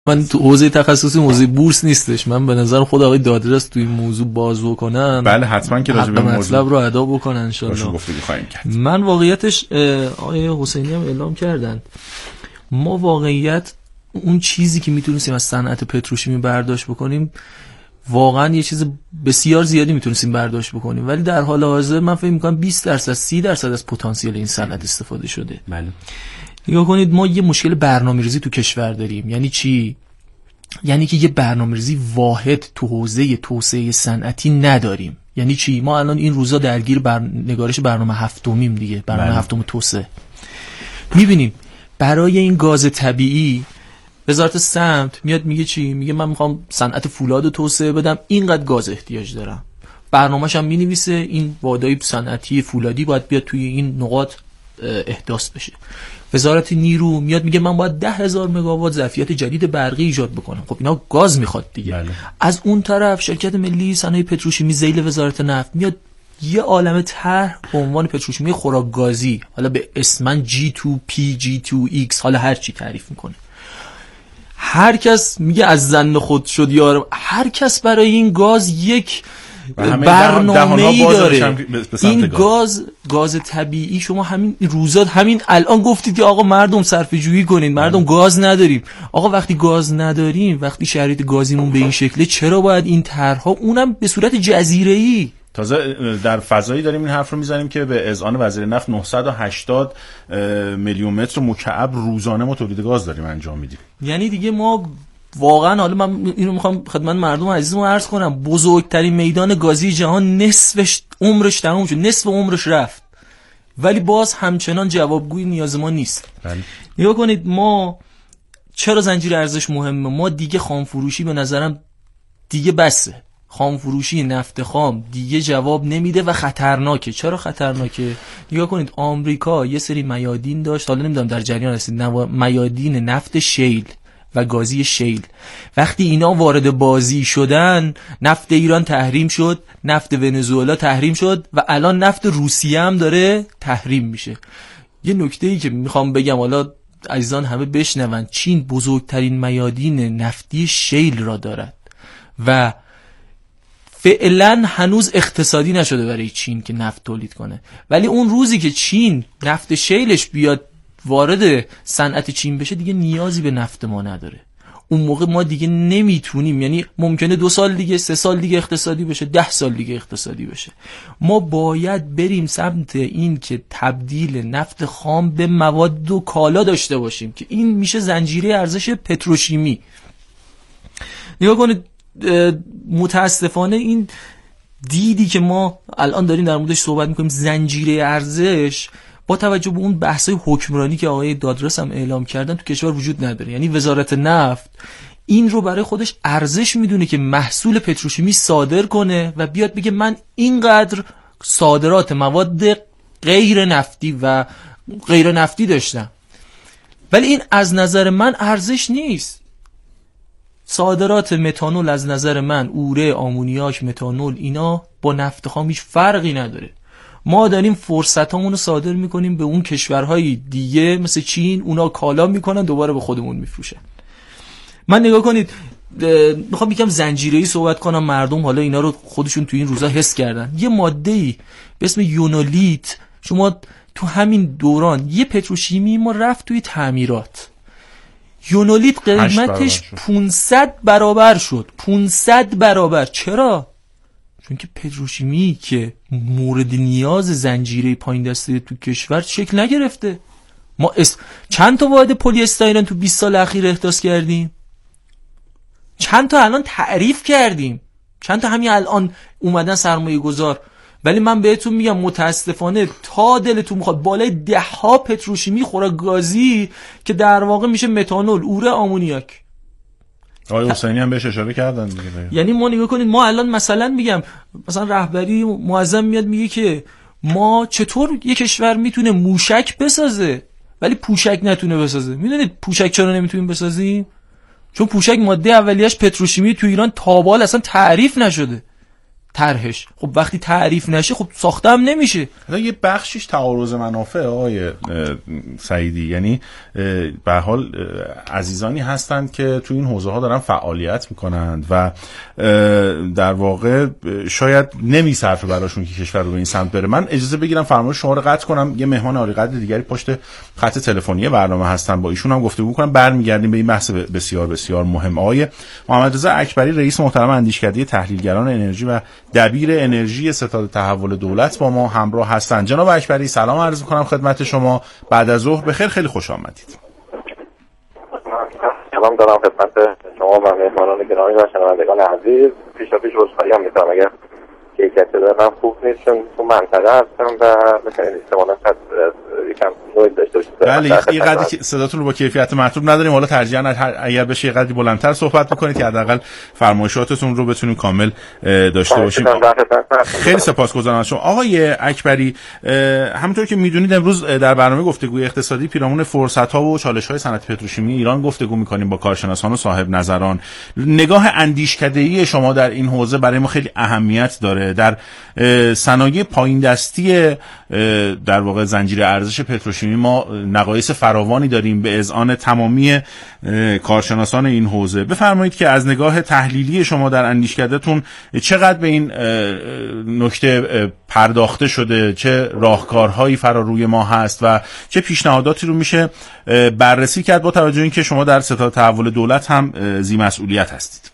من تو حوزه تخصصی حوزه بورس نیستش. من به نظر خود آقای دادرس توی این موضوع باز بکنن. بله حتما که راجع به این مطلب رو ادا بکنن ان شاء الله. من واقعیتش آقای حسینی هم اعلام کردن، ما واقعیت اون چیزی که میتونستیم از صنعت پتروشیمی برداشت بکنیم واقعا یه چیز بسیار زیادی میتونستیم برداشت بکنیم، ولی در حال حاضر من فکر می‌کنم 20% 30% از پتانسیل این صنعت استفاده شده. بله. نگاه کنید ما یه مشکل برنامه‌ریزی تو کشور داریم. یعنی چی؟ یعنی که یه برنامه‌ریزی واحد تو حوزه توسعه صنعتی نداریم. یعنی چی؟ ما الان این روزا درگیر نگارش برنامه هفتمیم دیگه، برنامه هفتم توسعه. می‌بینیم برای این گاز طبیعی وزارت سمت میاد میگه چی؟ میگه من میخوام صنعت فولاد رو توسعه بدم، اینقدر گاز احتیاج دارم. برنامه‌ش هم می‌نویسه این وادای صنعتی فولادی باید بیاد توی این نقاط احداث بشه. وزارت نیرو میاد میگه من باید 10,000 مگاوات ظرفیت جدید برقی ایجاد بکنم. خب اینا گاز میخواد دیگه. بله. از اون طرف شرکت ملی صنایع پتروشیمی ذیل وزارت نفت میاد یه عالمه طرح به عنوان پتروشیمی خوراک گازی، حالا به اسمن G2P G2X حالا هر چی تعریف میکنه. هر کس میگه از زن خود شد یار، هر کس برای این گاز یک برنامه‌ای داره. این گاز طبیعی شما همین روزات همین الان گفتید که آقا مردم صرفه جویی کنین، مردم گاز نداریم. آقا وقتی گاز نداریم، وقتی شرایط گازیمون به این شکله، چرا باید این طرح‌ها اونم به صورت جزیره‌ای؟ تازه در فضایی داریم این حرف رو میزنیم که به اذعان وزیر نفت 980 میلیون متر مکعب روزانه ما تولید گاز داریم انجام میدیم. یعنی دیگه ما واقعا، حالا من اینو میخوام خدمت مردم عزیزمون عرض کنم، بزرگترین میدان گازی جهان نصفش عمرش تموم شد، نصف عمرش رفت، ولی باز همچنان جوابگوی نیاز ما نیست. نگاه کنید ما چرا زنجیره ارزش مهمه. ما دیگه خام فروشی به نظرم دیگه بسه. خام فروشی نفت خام دیگه جواب نمیده و خطرناکه. چرا خطرناکه؟ نگاه کنید آمریکا یه سری میادین داشت، حالا نمیدونم در جریان هستید، میادین نفت شیل و گازی شیل. وقتی اینا وارد بازی شدن، نفت ایران تحریم شد، نفت ونزوئلا تحریم شد و الان نفت روسیه هم داره تحریم میشه. یه نکته‌ای که میخوام بگم حالا عزیزان همه بشنون، چین بزرگترین میادین نفتی شیل را دارد و فعلا هنوز اقتصادی نشده برای چین که نفت تولید کنه، ولی اون روزی که چین نفت شیلش بیاد وارد صنعت چین بشه دیگه نیازی به نفت ما نداره. اون موقع ما دیگه نمیتونیم، یعنی ممکنه 2 سال دیگه 3 سال دیگه اقتصادی بشه، 10 سال دیگه اقتصادی بشه. ما باید بریم سمت این که تبدیل نفت خام به مواد و کالا داشته باشیم که این میشه زنجیره ارزش پتروشیمی. نگاه کنید متاسفانه این دیدی که ما الان داریم در موردش صحبت میکنیم، زنجیره ارزش، با توجه به اون بحثای حکمرانی که آقای دادرس هم اعلام کردن تو کشور وجود نداره. یعنی وزارت نفت این رو برای خودش ارزش میدونه که محصول پتروشیمی صادر کنه و بیاد بگه من اینقدر صادرات مواد غیر نفتی و غیر نفتی داشتم، ولی این از نظر من ارزش نیست. صادرات متانول از نظر من، اوره، آمونیاک، متانول، اینا با نفت خام هیچ فرقی نداره. ما داریم فرصتامون رو صادر میکنیم به اون کشورهای دیگه مثل چین، اونا کالا میکنن دوباره به خودمون میفروشن. من نگاه کنید میخوام یکم زنجیره‌ای صحبت کنم، مردم حالا اینا رو خودشون تو این روزا حس کردن. یه ماده‌ای به اسم یونولیت، شما تو همین دوران یه پتروشیمی ما رفت توی تعمیرات، یونولیت قیمتش 500 برابر شد. 500 برابر. چرا؟ چون که پتروشیمی که مورد نیاز زنجیره پایین دسته تو کشور شکل نگرفته. ما چند تا واحد پلی استایرن تو 20 سال اخیر احداث کردیم؟ چند تا الان تعریف کردیم؟ چند تا همین الان اومدن سرمایه گذار؟ ولی من بهتون میگم متاسفانه تا دلتون میخواد بالای 10 ها پتروشیمی خوراک گازی که در واقع میشه متانول، اوره، آمونیاک. آقای حسینی هم بهش اشاره کردن دیگه. یعنی ما نگاه کنید، ما الان مثلا میگم مثلا رهبری معظم میاد میگه که ما چطور یک کشور میتونه موشک بسازه ولی پوشک نتونه بسازه. میدونید پوشک چرا نمیتونیم بسازیم؟ چون پوشک ماده اولیه‌اش پتروشیمی تو ایران تابال اصلا تعریف نشده. طرحش. خب وقتی تعریف نشه خب ساخته هم نمیشه. یه بخشش تعارض منافع آقای سعیدی، یعنی به هر حال عزیزانی هستند که تو این حوزه ها دارن فعالیت میکنند و در واقع شاید نمیصرفه براشون که کشور رو به این سمت بره. من اجازه بگیرم فرمایش شما رو قطع کنم، یه مهمان عالی قدر دیگری پشت خط تلفنی برنامه هستن، با ایشون هم گفتگو کنم، برمیگردیم به این بحث بسیار بسیار مهم. آقای محمد رضا اکبری، رئیس محترم اندیشکده تحلیلگران انرژی و دبیر انرژی ستاد تحول دولت با ما همراه هستند. جناب اکبری سلام عرض می‌کنم خدمت شما، بعد از ظهر بخیر، خیلی خوش آمدید. سلام دارم خدمت شما و مهمانان گرامی و شنوندگان عزیز. پیشاپیش عذرخواهی هم می‌کنم اگر کیفیت دارم خوب نیست، چون تو منطقه هستم و مثلا احتمالاً یکم نویز داشته باشید. بله یه قدری صداتون رو با کیفیت مطلوب نداریم، حالا ترجیحاً اگر بشه یه قدری بلندتر صحبت بکنید که حداقل فرمایشاتتون رو بتونیم کامل داشته باشیم. خیلی سپاسگزارم از شما آقای اکبری. همونطور که میدونید امروز در برنامه گفتگوی اقتصادی پیرامون فرصت‌ها و چالش‌های صنعت پتروشیمی ایران گفتگو می‌کنیم با کارشناسان و صاحب نظران. نگاه اندیشکده‌ای شما در این حوزه برای ما خیلی اهمیت داره. در صنایع پایین دستی در واقع زنجیره ارزش پتروشیمی ما نقایص فراوانی داریم به اذعان تمامی کارشناسان این حوزه. بفرمایید که از نگاه تحلیلی شما در اندیشکده‌تون چقدر به این نکته پرداخته شده، چه راهکارهایی فراروی ما هست و چه پیشنهاداتی رو میشه بررسی کرد با توجه اینکه شما در ستاد تحول دولت هم ذی مسئولیت هستید.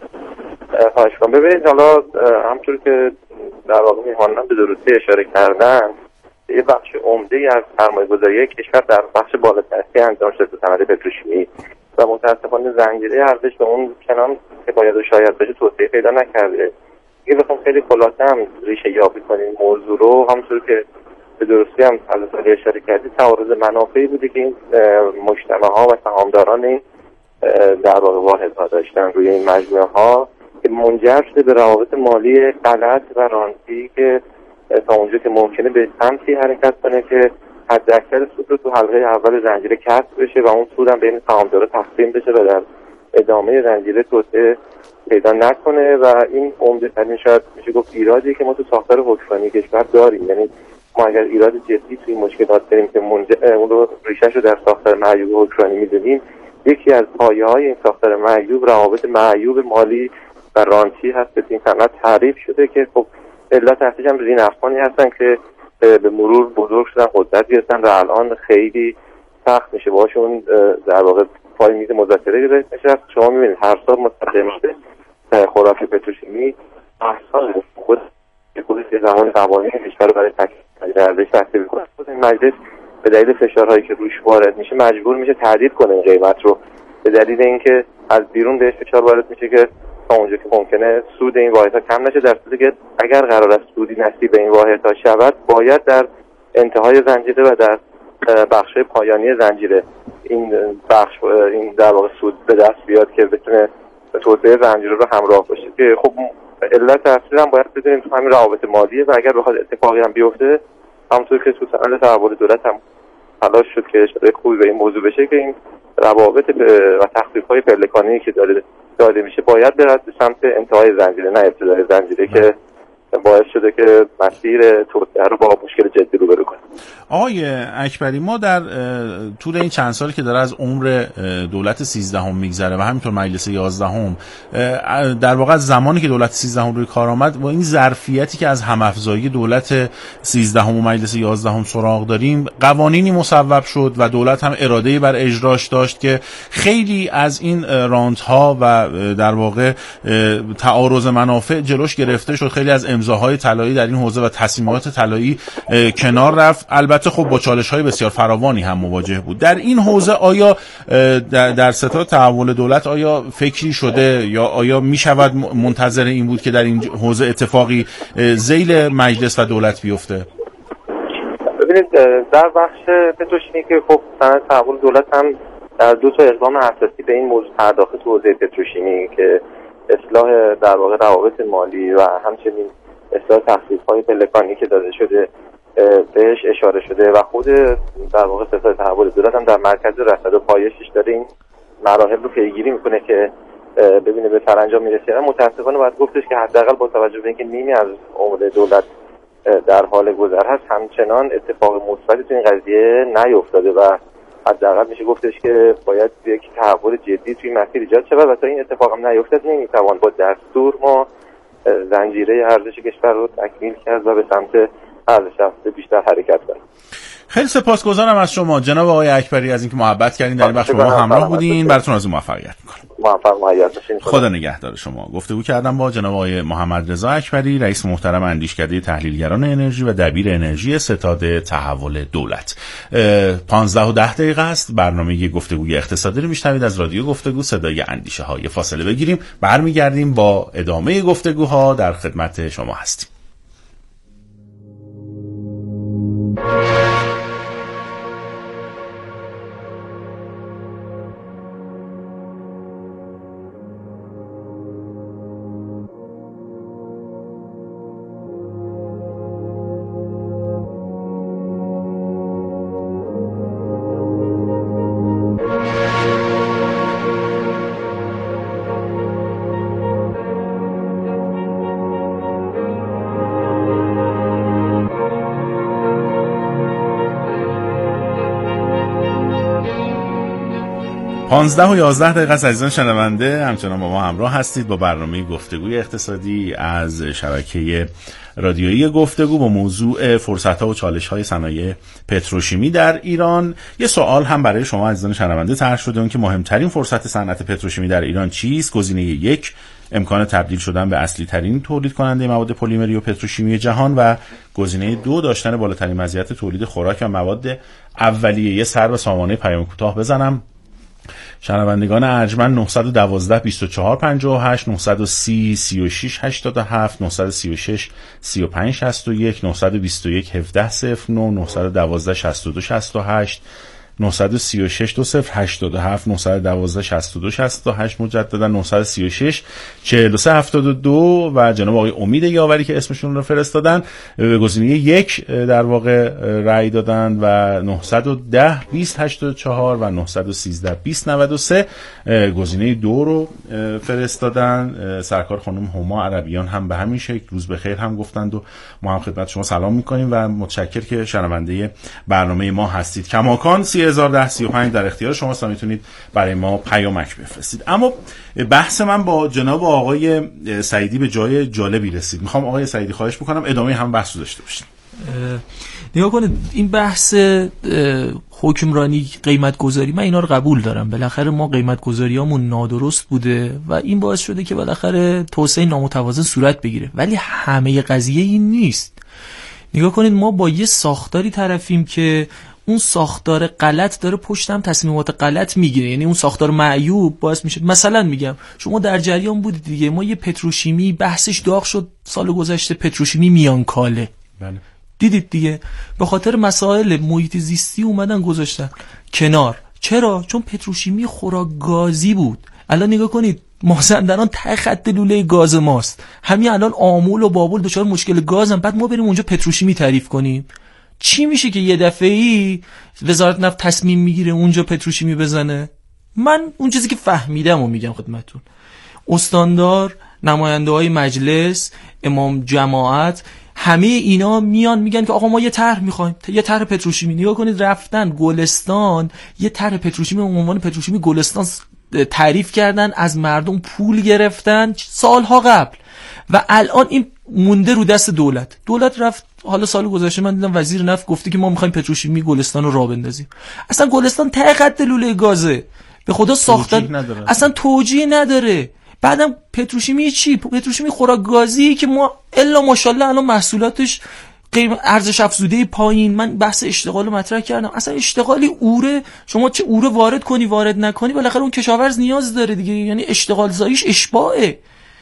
خواهش کنم. ببینید حالا همونطور که در واقع میهمانان به درستی اشاره کردن، یه بخش عمده‌ای از سرمایه‌گذاری کشور در بخش بالاتری انجام شده صنعت پتروشیمی و متأسفانه زنجیره ارزش به اون چنان که باید و شاید بشه توسعه پیدا نکرده. اگه بخوام خیلی خلاصه هم ریشه یابی کنیم موضوع رو، همونطور که به درستی هم از اول اشاره کردید، تعارض منافعی بوده که این مجتمع‌ها و سهامداران این در واقع واحدها داشتن روی این مجموعه‌ها که منجر شده به روابط مالی غلط و رانتی که تا اونجا که ممکنه به سمتی حرکت کنه که حداکثر سود رو تو حلقه اول زنجیره کسب بشه و اون سود هم بین سهامدارا تقسیم بشه و در ادامه زنجیره توسعه پیدا نکنه. و این عمده‌ترین شاید میشه گفت ایرادی که ما تو ساختار حکمرانی کشور داریم. یعنی ما اگر ایراد جدی توی مشکلات داریم که اون رو ریشه‌شو در ساختار معیوب حکمرانی می‌دونیم، یکی از پایه‌های این ساختار معیوب روابط معیوب مالی و رانتی هست که این صنعت تعریف شده که خب علت اصلیش هم ذی‌نفعانی هستن که به مرور بزرگ شدن، قدرت گرفتن و الان خیلی سخت میشه باشون در واقع پای میز مذاکره گرفت نشست. شما میبینید هر سال مستقیم شده خوراک پتروشیمی هر سال خود زمان قوانین کشور رو برای تکمیل ارزش تصویب کنه. این مجلس به دلیل فشارهایی که روش وارد میشه مجبور میشه تعدیل کنه این قیمت رو، به دلیل اینکه از بیرون بهش فشار وارد میشه که تا اونجا که ممکنه سود این واحدها کم نشه، در صورتی که اگر قرار است سودی نصیب این واحدها شود باید در انتهای زنجیره و در بخش پایانی زنجیره این بخش این در واقع سود به دست بیاد که بتونه توسعه زنجیره رو همراه باشه. که خب علت اصلی هم باید بدونیم تو همین روابط مالیه و اگر بخواد اتفاقی هم بیفته، همونطور که تو صنعت تحول دولت هم تلاش شد که اشاره خوبی به این موضوع بشه که این روابط و تخفیف‌های پلکانی که داده میشه باید برد به سمت انتهای زنجیره نه ابتدای زنجیره که باعث شده که مسیر توسعه رو با مشکل جدی روبرو کنه. آقای اکبری، ما در طول این چند سالی که داره از عمر دولت 13 میگذره و همینطور مجلس 11 در واقع زمانی که دولت 13 روی کار آمد با این ظرفیتی که از هم‌افزایی دولت 13 و مجلس 11 سراغ داریم، قوانینی مصوب شد و دولت هم اراده‌ای بر اجراش داشت که خیلی از این رانت‌ها و در واقع تعارض منافع جلوش گرفته شد. خیلی از امضاهای طلایی در این حوزه و تصمیمات طلایی کنار رفت. البته خب با چالش‌های بسیار فراوانی هم مواجه بود. در این حوزه آیا در ستاد تحول دولت آیا فکری شده یا آیا میشود منتظر این بود که در این حوزه اتفاقی ذیل مجلس و دولت بیفته؟ ببینید در بخش پتروشیمی که خب صنعت تحول دولت هم در دو تا اقدام اساسی به این موضوع پرداخت تو حوزه پتروشیمی که اصلاح در واقع روابط مالی و همچنین اصلاح تخفیف‌های پلکانی که داده شده بهش اشاره شده و خود در واقع ستاد تحول دولت هم در مرکز رصد و پایشش داره این مراحل رو پیگیری میکنه که ببینه به سرانجام میرسه. متاسفانه باید گفتش که حداقل با توجه به اینکه نیمی از عمر دولت در حال گذر هست، همچنان اتفاق مثبتی تو این قضیه نیفتاده و حداقل میشه گفتش که باید یک تحول جدی توی مسیر ایجاد شود و تا این اتفاق هم نیفتاد نمیتوان با دستور ما زنجیره ارزش کشور رو تکمیل کرد و به سمت ارزش افزوده بیشتر حرکت کنیم. خیلی سپاسگزارم از شما جناب آقای اکبری از اینکه محبت کردین در این بخش با ما همراه بودین. براتون آرزوی موفقیت می‌کنم. موفق باشین. خدا نگهدار شما. گفتگو کردم با جناب آقای محمد رضا اکبری، رئیس محترم اندیشکده تحلیلگران انرژی و دبیر انرژی ستاد تحول دولت. 15:10 است. برنامه گفتگوی اقتصادی رو میشنوید از رادیو گفتگو صدای اندیشه ها. یه فاصله بگیریم، برمیگردیم با ادامه گفتگوها در خدمت شما هستیم. پانزده و 11 دقیقه عزیزان شنونده همچنان با ما همراه هستید با برنامه گفتگوی اقتصادی از شبکه رادیویی گفتگو با موضوع فرصت‌ها و چالش‌های صنایع پتروشیمی در ایران. یه سوال هم برای شما عزیزان شنونده طرح شده اون که مهمترین فرصت صنعت پتروشیمی در ایران چیست؟ گزینه 1 امکان تبدیل شدن به اصلی ترین تولید کننده مواد پلیمری و پتروشیمی جهان و گزینه 2 داشتن بالاترین مزیت تولید خوراک و مواد اولیه. یه سر به سامانه پیام کوتاه بزنم. شنوندگان ارجمند 912 24 58 930 36 87 936 35 61 921 17 09 912 62 68 936 2087 912 62 68 مجددا 936 43 72 و جناب آقای امید یاوری که اسمشون رو فرستادن به گزینه 1 در واقع رأی دادن و 910 2084 و 913 2093 گزینه 2 رو فرستادن. سرکار خانم هما عربیان هم به همین شکل روز بخیر هم گفتند و ما هم خدمت شما سلام میکنیم و متشکر که شنونده برنامه ما هستید. کماکان 301035 در اختیار شماست، میتونید برای ما پیامک بفرستید. اما بحث من با جناب آقای سعیدی به جای جالبی رسید. میخوام آقای سعیدی خواهش بکنم ادامه هم بحث رو داشته باشید. نگاه کنید این بحث حکمرانی قیمت گذاری من اینا رو قبول دارم. بالاخره ما قیمت گذاریامون نادرست بوده و این باعث شده که بالاخره توسعه نامتوازن صورت بگیره، ولی همه قضیه این نیست. نگاه کنید ما با یه ساختاری طرفیم که اون ساختار غلط داره پشتم تصمیمات غلط میگیره، یعنی اون ساختار معیوب باعث میشه. مثلا میگم شما در جریان بودید دیگه، ما یه پتروشیمی بحثش داغ شد سال گذشته، پتروشیمی میانکاله. بله. دیدید دیگه، به خاطر مسائل محیط زیستی اومدن گذاشتن کنار. چرا؟ چون پتروشیمی خوراک گازی بود. الان نگاه کنید مازندران ته خط لوله گاز ماست، همین الان آمول و بابل دچار مشکل گازن، بعد ما بریم اونجا پتروشیمی تعریف کنیم. چی میشه که یه دفعه‌ای وزارت نفت تصمیم میگیره اونجا پتروشیمی بزنه؟ من اون چیزی که فهمیدم و میگم خدمتتون. استاندار، نماینده های مجلس، امام جماعت، همه اینا میان میگن که آقا ما یه طرح میخوایم، یه طرح پتروشیمی. نگاه کنید رفتن گلستان یه طرح پتروشیمی به عنوان پتروشیمی گلستان تعریف کردن، از مردم پول گرفتن سالها قبل و الان این مونده رو دست دولت. دولت رفت، حالا سال گذشته من دیدم وزیر نفت گفته که ما میخوایم پتروشیمی گلستان رو راه بندازیم. اصلا گلستان ته خط لوله گازه، به خدا ساختن اصلا توجیه نداره. بعدم پتروشیمی چی؟ پتروشیمی خوراک گازی که ما الا ماشاءالله الان محصولاتش قیمت ارزش افزوده پایین. من بحث اشتغال رو مطرح کردم. اصلا اشتغالی اوره، شما چه اوره وارد کنی وارد نکنی بالاخره اون کشاورز نیاز داره دیگه، یعنی اشتغال زاییش اشباعه.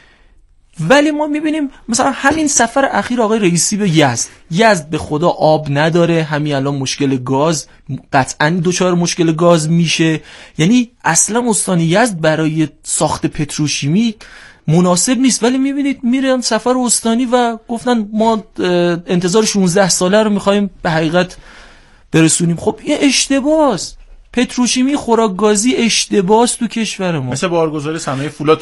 ولی ما میبینیم مثلا همین سفر اخیر آقای رئیسی به یزد به خدا آب نداره، همین الان مشکل گاز، قطعا دچار مشکل گاز میشه. یعنی اصلا استان یزد برای ساخت پتروشیمی مناسب نیست، ولی میبینید میرن سفر استانی و گفتن ما انتظار 16 ساله رو میخوایم به حقیقت برسونیم. خب این اشتباهه. پتروشیمی خوراک گازی اشتباهه تو کشور ما، مثل بارگذاری صنایع فولاد.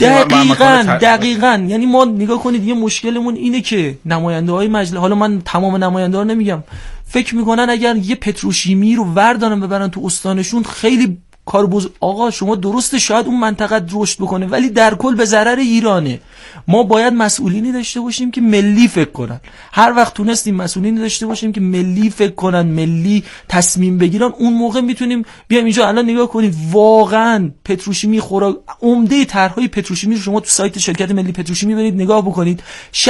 دقیقاً یعنی ما نگاه کنید یه مشکلمون اینه که نماینده‌های مجلس، حالا من تمام نماینده‌ها نمیگم، فکر میکنن اگر یه پتروشیمی رو وردارن ببرن تو استانشون خیلی کار آقا شما درسته شاید اون منطقه رشد بکنه ولی در کل به ضرر ایرانه. ما باید مسئولینی داشته باشیم که ملی فکر کنن. هر وقت تونستیم مسئولینی داشته باشیم که ملی فکر کنن، ملی تصمیم بگیرن، اون موقع میتونیم بیایم اینجا. الان نگاه کنید واقعا پتروشیمی عمده طرحهای پتروشیمی رو شما تو سایت شرکت ملی پتروشیمی برید نگاه بکنید،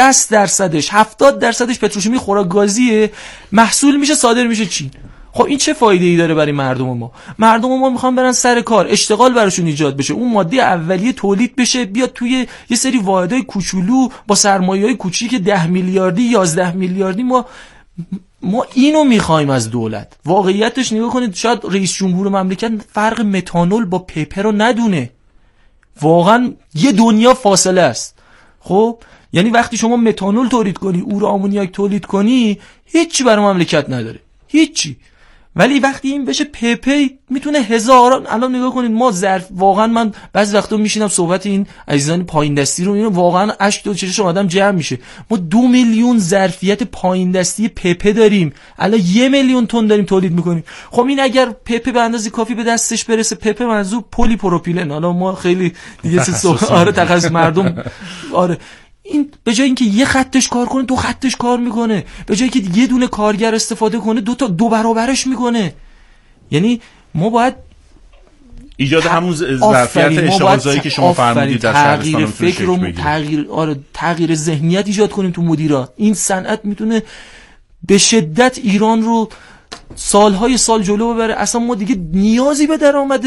60%ش 70%ش پتروشیمی خوراک گازیه، محصول میشه صادر میشه چین. خب این چه فایده ای داره برای مردم ما؟ مردم ما میخوان برن سر کار، اشتغال براشون ایجاد بشه، اون ماده اولیه تولید بشه، بیاد توی یه سری واحدهای کوچولو با سرمایه‌های کوچیک 10 میلیاردی 11 میلیاردی ما اینو میخوایم از دولت. واقعیتش نگاه کنید، شاید رئیس جمهور مملکت فرق متانول با پپر رو ندونه، واقعا یه دنیا فاصله است. خب یعنی وقتی شما متانول تولید کنی، اور آمونیاک تولید کنی، هیچی برای مملکت نداره، هیچی. ولی وقتی این بشه پی میتونه هزاران. الان نگاه کنید ما واقعا من بعضی وقتا میشینم صحبت این عزیزان پایین دستی رو میبینم، واقعا اشک تو چشم آدم جمع میشه. ما 2 میلیون ظرفیت پایین دستی پی داریم، الان 1 میلیون تن داریم تولید میکنیم. خب این اگر پی به اندازه کافی به دستش برسه، پی منظور پلی پروپیلن، حالا ما خیلی دیگه آره تخصص مردم آره، این به جای اینکه یه خطش کار کنه 2 خطش کار میکنه، به جایی که یه دونه کارگر استفاده کنه 2 برابرش میکنه. یعنی ما باید ایجاد همون ظرفیت اشتغالزایی که شما فرمودید در تغییر فکر رو تغییر ذهنیت ایجاد کنیم تو مدیرات. این صنعت میتونه به شدت ایران رو سالهای سال جلو ببره. اصلا ما دیگه نیازی به درآمد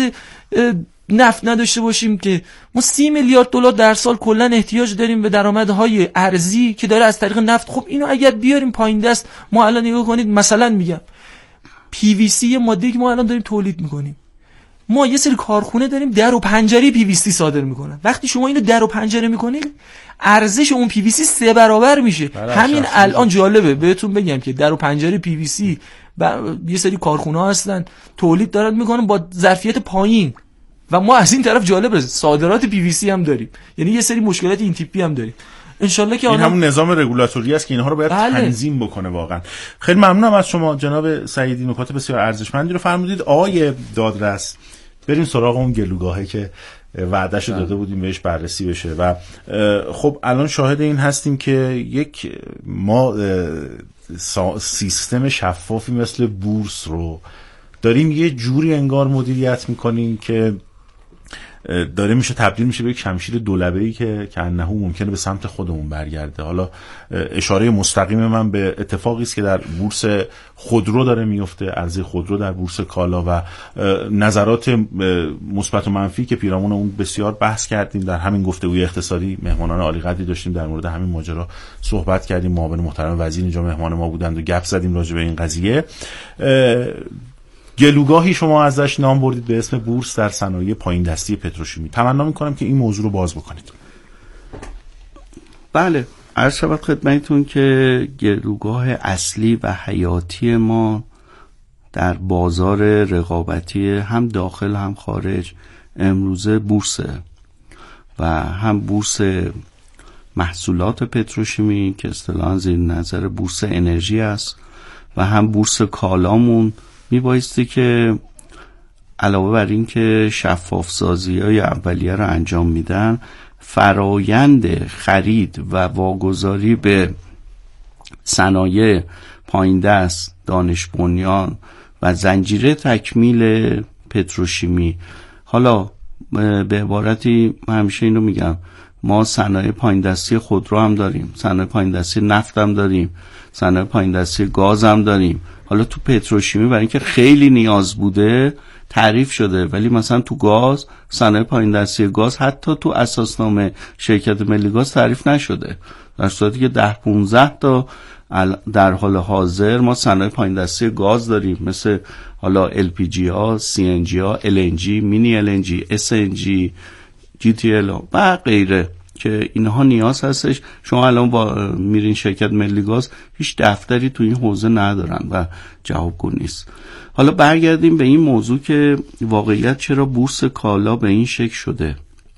نفت نداشته باشیم که ما 30 میلیارد دلار در سال کلا احتیاج داریم به درآمدهای ارزی که داره از طریق نفت. خب اینو اگر بیاریم پایین دست، ما الان نگاه کنید مثلا میگم پی وی سی ماده که ما الان داریم تولید میکنیم، ما یه سری کارخونه داریم در و پنجره پی وی سی صادر میکنن. وقتی شما اینو در و پنجره میکنید ارزش اون پی وی سی 3 برابر میشه. همین الان جالبه بهتون بگم که در و پنجره پی وی سی یه سری کارخونه ها هستن تولید دارن میکنن با ظرفیت پایین، و ما از این طرف جالبه صادرات پی وی سی هم داریم، یعنی یه سری مشکلات این تیپی هم داریم. انشالله که این همون نظام رگولاتوری است که اینها رو باید تنظیم بکنه. واقعا خیلی ممنونم از شما جناب سعیدی، نکات بسیار ارزشمندی رو فرمودید. آقای دادرس، بریم سراغ اون گلوگاهه که وعدهش رو داده بودیم بهش بررسی بشه. و خب الان شاهد این هستیم که ما سیستم شفافی مثل بورس رو داریم یه جوری انگار مدیریت میکنیم که داره میشه تبدیل میشه به یک شمشیر دولبه‌ای که انه ممکنه به سمت خودمون برگرده. حالا اشاره مستقیم من به اتفاقی است که در بورس خودرو داره میفته، عرضه خودرو در بورس کالا، و نظرات مثبت و منفی که پیرامون اون بسیار بحث کردیم در همین گفتگوی اقتصادی. مهمانان عالی قدری داشتیم در مورد همین ماجرا صحبت کردیم، معاون محترم وزیر اینجا مهمان ما بودند و گپ زدیم راجع به این قضیه. گلوگاهی شما ازش نام بردید به اسم بورس در صنایع پایین دستی پتروشیمی. تمنا می‌کنم که این موضوع رو باز بکنید. بله، عرض شود خدمتتون که گلوگاه اصلی و حیاتی ما در بازار رقابتی هم داخل هم خارج امروزه بورسه، و هم بورس محصولات پتروشیمی که اصطلاحاً زیر نظر بورس انرژی است، و هم بورس کالامون میبایستی که علاوه بر این که شفاف سازی‌های اولیه رو انجام میدن، فرایند خرید و واگذاری به صنایع پایین دست، دانش بنیان و زنجیره تکمیل پتروشیمی. حالا به عبارتی من همیشه اینو میگم، ما صنایع پایین دستی خودرو هم داریم، صنایع پایین دستی نفت هم داریم، صنایع پایین دستی گاز هم داریم. حالا تو پتروشیمی برای اینکه خیلی نیاز بوده تعریف شده، ولی مثلا تو گاز، صنایع پایین دستی گاز حتی تو اساسنامه شرکت ملی گاز تعریف نشده، در صورتی که 10-15 تا در حال حاضر ما صنایع پایین دستی گاز داریم، مثل حالا LPG ها، CNG ها، LNG، مینی LNG، SNG، GTL و غیره. که اینها نیاز هستش. شما الان با میرین شرکت ملی گاز هیچ دفتری تو این حوزه ندارن و جوابگو نیست. حالا برگردیم به این موضوع که واقعیت چرا بورس کالا به این شکل شده.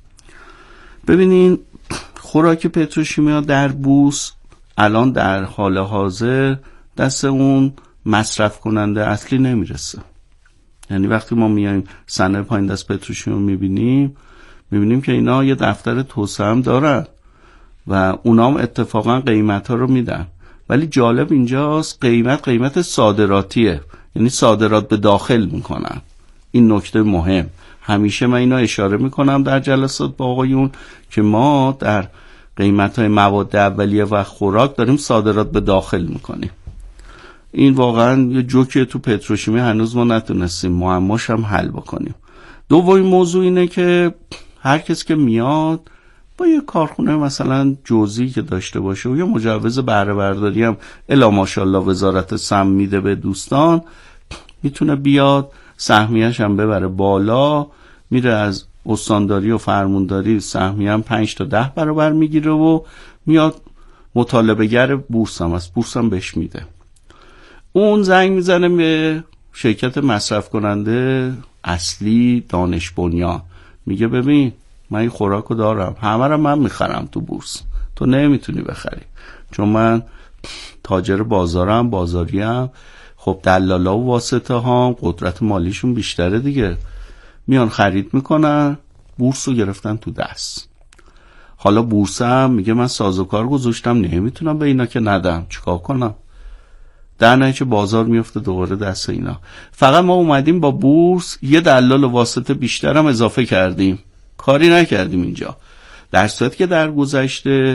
ببینین خوراک پتروشیمیا در بورس الان در حال حاضر دست اون مصرف کننده اصلی نمیرسه. یعنی وقتی ما میایم صنایع پایین دست پتروشیمی میبینیم که اینا یه دفتر توسعه هم دارن و اونا هم اتفاقا قیمت ها رو میدن، ولی جالب اینجاست قیمت صادراتیه، یعنی صادرات به داخل میکنن. این نکته مهم، همیشه من اینا اشاره میکنم در جلسات با آقایون که ما در قیمت های مواد اولیه و خوراک داریم صادرات به داخل میکنیم. این واقعا یه جوکیه تو پتروشیمی، هنوز ما نتونستیم معماش هم حل بکنیم. دومین موضوع اینه که هر کس که میاد با یه کارخونه مثلا جزئی که داشته باشه و یه مجوز بهره برداری هم الا ماشاءالله وزارت سهم میده به دوستان، میتونه بیاد سهمیه‌اش هم ببره بالا، میره از استانداری و فرمانداری سهمیه هم 5 تا 10 برابر میگیره و میاد مطالبه گر بورس هم است، بورس هم بهش میده. اون زنگ میزنه به شرکت مصرف کننده اصلی دانش بنیان، میگه ببین من این خوراکو دارم، همه رو من میخرم تو بورس، تو نمیتونی بخری چون من تاجر بازارم، بازاریم. خب دلالا و واسطه ها قدرت مالیشون بیشتره دیگه، میان خرید میکنن، بورس رو گرفتن تو دست. حالا بورس هم میگه من سازوکار گذاشتم نمیتونم به اینا که ندم، چیکار کنم؟ در نتیجه بازار میفته دوباره دست اینا. فقط ما اومدیم با بورس یه دلال و واسطه بیشتر هم اضافه کردیم، کاری نکردیم اینجا. در صورتی که در گذشته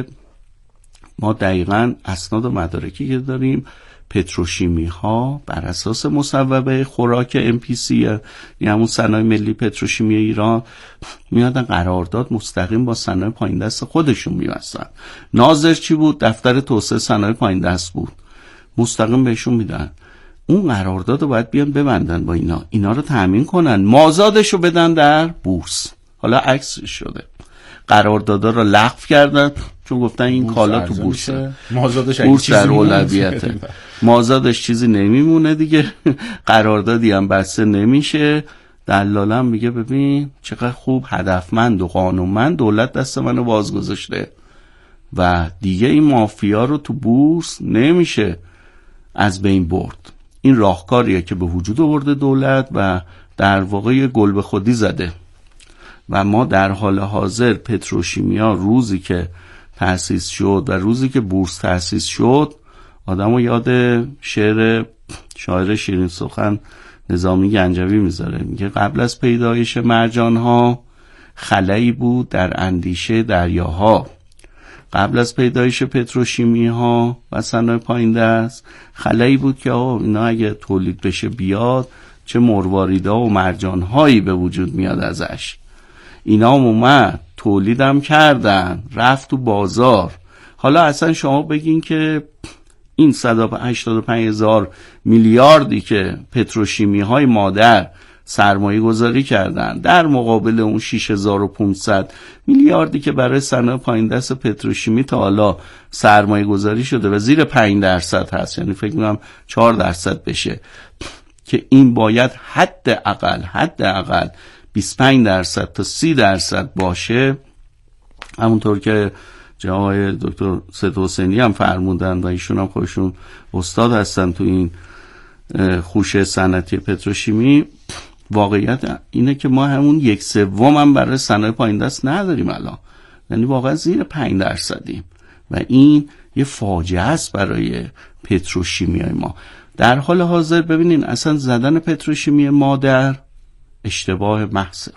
ما دقیقاً اسناد و مدارکی که داریم پتروشیمی ها بر اساس مصوبه خوراک MPC یعنی همون صنایع ملی پتروشیمی ایران میادن قرارداد مستقیم با صنایع پایین دست خودشون می‌بستن. ناظر چی بود؟ دفتر توسعه صنایع پایین دست بود، مستقیم بهشون میدن. اون قرارداد رو باید بیان ببندن با اینا رو تامین کنن، مازادش رو بدن در بورس. حالا عکس شده، قراردادا رو لغو کردن چون گفتن این کالا تو بورسه، مازادش بورس در اولویته، مازادش چیزی نمیمونه دیگه، قراردادی هم بسته نمیشه. دلالم میگه ببین چقدر خوب هدفمند و قانونمند دولت دست منو باز گذاشته و دیگه این مافیا رو تو بورس نمیشه از بین برد. این راهکاریه که به وجود آورده دولت و در واقع یه گل به خودی زده و ما در حال حاضر پتروشیمیا روزی که تأسیس شد و روزی که بورس تأسیس شد، آدمو یاد شاعر شیرین سخن نظامی گنجوی میذاره، میگه قبل از پیدایش مرجانها خلایی بود در اندیشه دریاها، قبل از پیدایش پتروشیمی ها و صنایع پایین دست خلایی بود که اینا اگه تولید بشه بیاد چه مرواریدا و مرجانهایی به وجود میاد ازش. اینا هم اومد تولیدم کردن، رفت تو بازار. حالا اصلا شما بگین که این 185,000 میلیاردی که پتروشیمی های مادر سرمایه گذاری کردن در مقابل اون 6,500 میلیاردی که برای صنایع پایین دست پتروشیمی تا حالا سرمایه گذاری شده و زیر 5% هست، یعنی فکر می‌کنم 4% بشه، که این باید حداقل 25% تا 30% باشه. همونطور که جناب دکتر سید حسینی هم فرمودن و ایشون هم خودشون استاد هستن تو این خوشه صنعتی پتروشیمی. واقعیت اینه که ما همون 1/3 هم برای صنایع پایین دست نداریم الان، یعنی واقعا زیر 5% و این یه فاجعه است برای پتروشیمیای ما. در حال حاضر ببینین اصلا زدن پتروشیمی مادر اشتباه محض.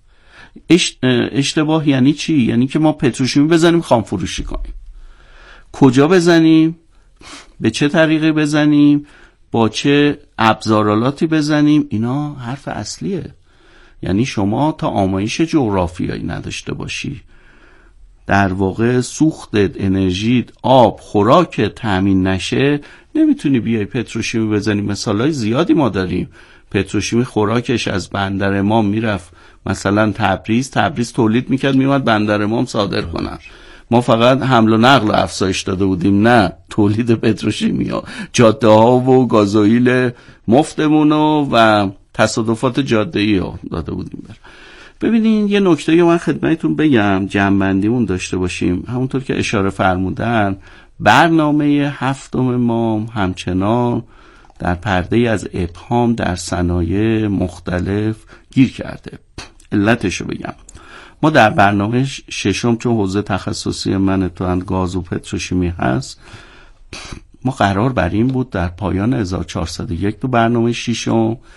اشتباه یعنی چی؟ یعنی که ما پتروشیمی بزنیم خام فروشی کنیم. کجا بزنیم؟ به چه طریقی بزنیم؟ با چه ابزارالاتی بزنیم؟ اینا حرف اصلیه. یعنی شما تا آمایش جغرافیایی نداشته باشی، در واقع سوختت، انرژیت، آب، خوراک تامین نشه، نمیتونی بیای پتروشیمی بزنی. مثالای زیادی ما داریم. پتروشیمی خوراکش از بندر امام میرفت مثلا تبریز تولید میکرد میومد بندر امام صادر کنن. ما فقط حمل و نقل رو افزایش داده بودیم، نه تولید پتروشیمی، جاده ها و گازوئیل مفتمون و تصادفات جاده‌ای رو داده بودیم. ببینین یه نکته من خدمتتون بگم جمع‌بندیمون داشته باشیم. همونطور که اشاره فرمودن برنامه 7 ما همچنان در پرده از ابهام در صنایع مختلف گیر کرده. علتشو بگم، ما در برنامه 6 چون حوزه تخصصی من تو گاز و پتروشیمی هست، ما قرار بر این بود در پایان 1401 تو برنامه 6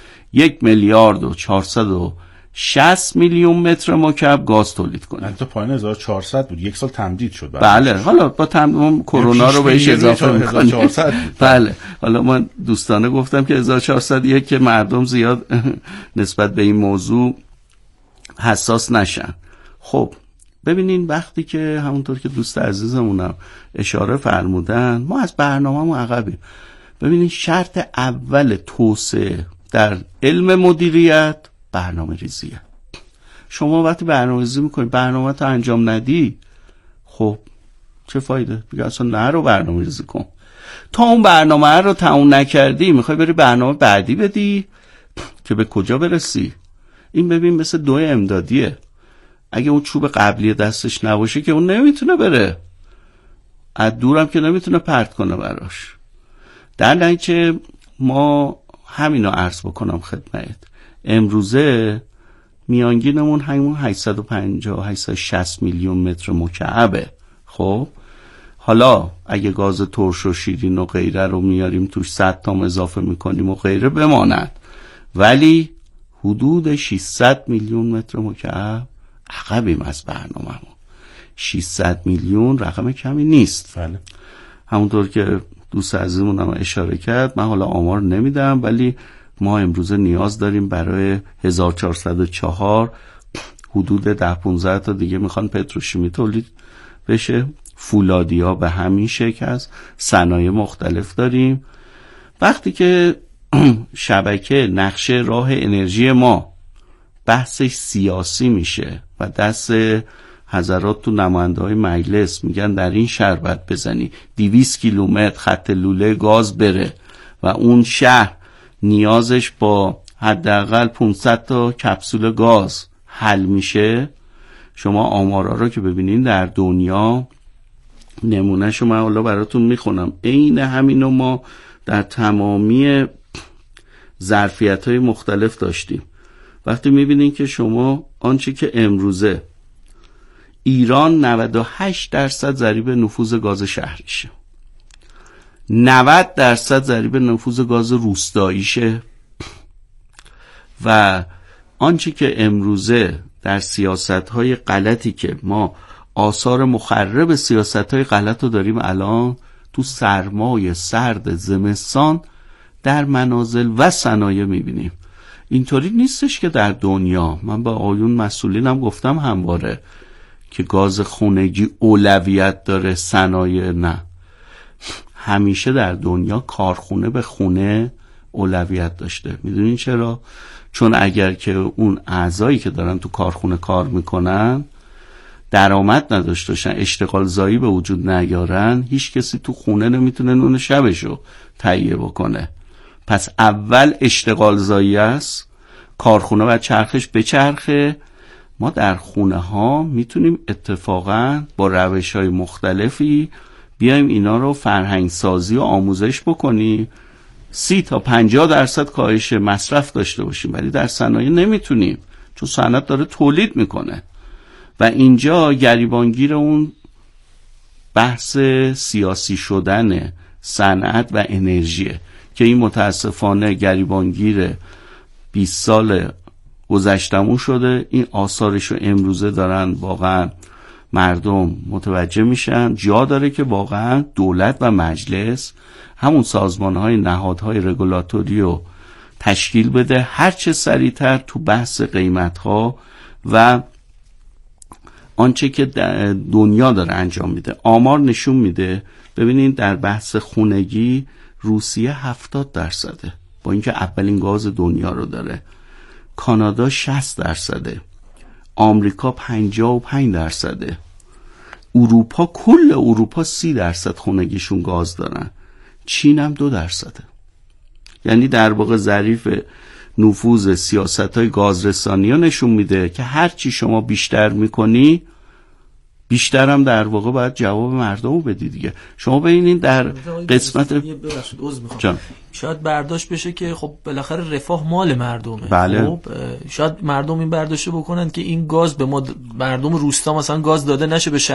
1,460 میلیون متر مکعب گاز تولید کنیم. تا پایان 1400 بود، 1 سال تمدید شد. بله حالا با کرونا رو بهش اضافه می‌کنیم. بله حالا من دوستانه گفتم که 1401 که مردم زیاد نسبت به این موضوع حساس نشن. خب ببینین وقتی که همونطور که دوست عزیزمونم اشاره فرمودن ما از برنامه‌مون عقبیم. ببینین شرط اول توسعه در علم مدیریت برنامه ریزیه. شما وقتی برنامه ریزی میکنی برنامه تو انجام ندی، خب چه فایده؟ بگه اصلا نرو برنامه ریزی کن. تا اون برنامه رو تموم نکردی میخوای بری برنامه بعدی بدی که به کجا برسی؟ این ببین مثل 2 امدادیه. اگه اون چوب قبلی دستش نباشه که اون نمیتونه بره، از دورم که نمیتونه پرت کنه براش. در نتیجه ما همینو عرض بکنم خدمت. امروزه میانگینمون همون 850-860 میلیون متر مکعبه. خب حالا اگه گاز ترش و شیرین و غیره رو میاریم توش 100 تام اضافه میکنیم و غیره بماند، ولی حدود 600 میلیون متر مکعب عقبیم از برنامه‌مون. 600 میلیون رقم کمی نیست. بله. همونطور که دوست عزیزمون هم اشاره کرد، من حالا آمار نمیدم ولی ما امروزه نیاز داریم برای 1404 حدود 10-15 تا دیگه میخوان پتروشیمی تولید بشه. فولادیا به همین شکل هست، صنایع مختلف داریم. وقتی که شبکه نقشه راه انرژی ما بحثش سیاسی میشه و دست حضرات تو نماینده های مجلس میگن در این شربت بزنی 200 کیلومتر خط لوله گاز بره و اون شهر نیازش با حداقل 500 تا کپسول گاز حل میشه. شما آمارا رو که ببینین در دنیا، نمونهشو من حالا براتون میخونم، عین همینو ما در تمامی ظرفیت‌های مختلف داشتیم. وقتی میبینین که شما آنچه که امروزه ایران 98% ضریب نفوذ گاز شهریشه، 90% ضریب نفوذ گاز روستاییشه، و آنچه که امروزه در سیاست‌های غلطی که ما آثار مخرب سیاست‌های غلط رو داریم الان تو سرمای سرد زمستان در منازل و صنایع میبینیم. اینطوری نیستش که در دنیا، من با آیون مسئولینم گفتم همواره که گاز خونگی اولویت داره، صنایع نه. همیشه در دنیا کارخونه به خونه اولویت داشته. میدونین چرا؟ چون اگر که اون اعضایی که دارن تو کارخونه کار میکنن درآمد نداشته باشن، اشتغال زایی به وجود نیارن، هیچ کسی تو خونه نمیتونه نون شبشو تهیه بکنه. پس اول اشتغال زایی است، کارخونه و چرخش به چرخه. ما در خونه ها میتونیم اتفاقا با روش های مختلفی بیایم اینا رو فرهنگ سازی و آموزش بکنیم، 30 تا 50% کاهش مصرف داشته باشیم. ولی در صنایع نمیتونیم، چون صنعت داره تولید میکنه. و اینجا گریبانگیر اون بحث سیاسی شدن صنعت و انرژیه که این متاسفانه گریبانگیر 20 سال گذشتمون شده. این آثارشو امروزه دارن واقعا مردم متوجه میشن. جا داره که واقعا دولت و مجلس همون سازمانهای نهادهای رگولاتوری رو تشکیل بده، هرچه سریعتر تو بحث قیمتها و آنچه که دنیا داره انجام میده. آمار نشون میده، ببینید در بحث خونگی روسیه 70%، با اینکه اولین گاز دنیا رو داره. کانادا 60%، آمریکا 55%، اروپا، کل اروپا 30% خونگیشون گاز دارن، چین هم 2%. یعنی در واقع ظریف نفوذ سیاست‌های گازرسانی ها نشون میده که هر چی شما بیشتر میکنی بیشتر هم در واقع باید جواب مردم رو بدی دیگه. شما ببینید در قسمت شاید برداشت بشه که خب بالاخره رفاه مال مردمه. بله. خب شاید مردم این برداشت بکنن که این گاز به ما مردم روستا مثلا گاز داده نشه به